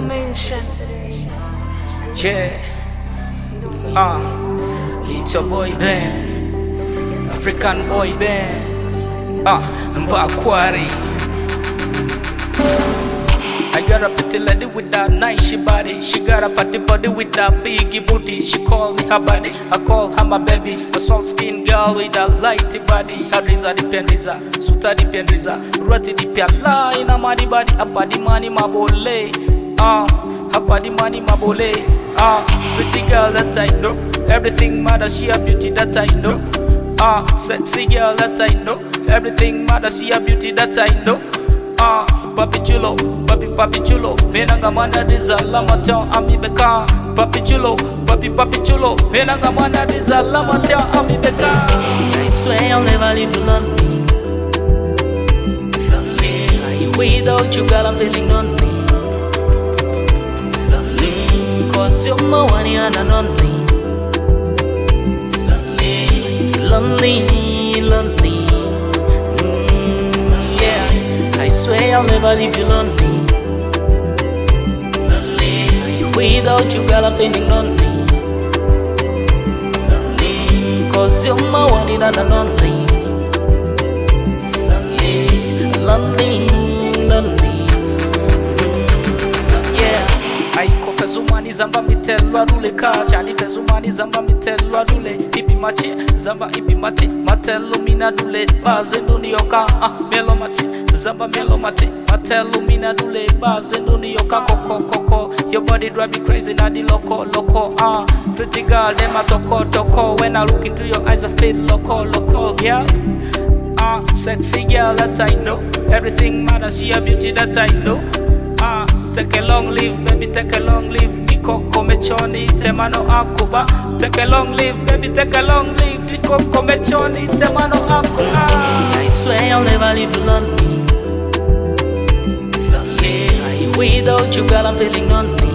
Dimension. Yeah, it's your boy band, African boy band, Mvakwari. I got a pretty lady with that nice body. She got a fatty body with that big booty. She call me her body, I call her my baby. A soft skin girl with a lighty body. Hariza dipendiza, suta dipendiza, rati dipiala ina madi body. Apadi mani mabole, apadi mani mabole. Pretty girl that I know, everything matters. She a beauty that I know. Sexy girl that I know, everything matters. She a beauty that I know. Papi chulo, papi chulo, menanga mana dizala matao amibeka. Papi chulo, papi chulo, menanga mana dizala matao amibeka. I swear I'll never leave you lonely. Lonely, without you girl I'm feeling lonely. Lonely, cause you're my one and only. Lonely, lonely. I swear I'll never leave you lonely. Lonely, without you girl I'm feeling lonely. Lonely, cause you're my one and only. Lonely, lonely. Yeah. Aiko fezumani zamba mitelwa dule Chani fezumani zamba mitelwa dule Ibi machi zamba ibi mati Matelu mina dule Baze nuni yoka Melo mati zamba melo mati Matelu mina dule Baze nuni yoka Koko Your body drive me crazy na di loco Pretty girl dem a toko When I look into your eyes I feel loco girl. Sexy girl that I know, everything matters. She a beauty that I know. Take a long leave, baby, take a long leave. Ikoko mechoni, temano akuba. Take a long leave, baby, take a long leave. Ikoko mechoni, temano akuba. I swear I'll never leave you lonely. Lonely, without you girl I'm feeling lonely.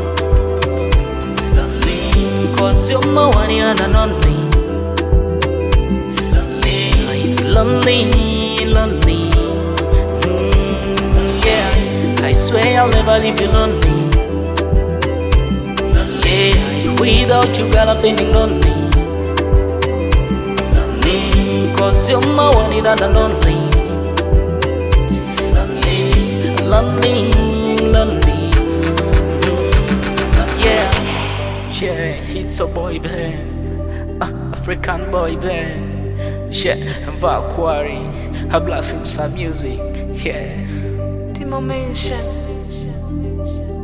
Lonely, cause you're my one and only. Lonely, lonely. Yeah, I swear I'll never leave you lonely. Lonely, without you girl I'm feeling lonely. Lonely, cause you're my one and only. Lonely, lonely. Yeah, it's a boy band, African boy band. Yeah, Mvakwari, I bless him some music. Yeah. Dimension.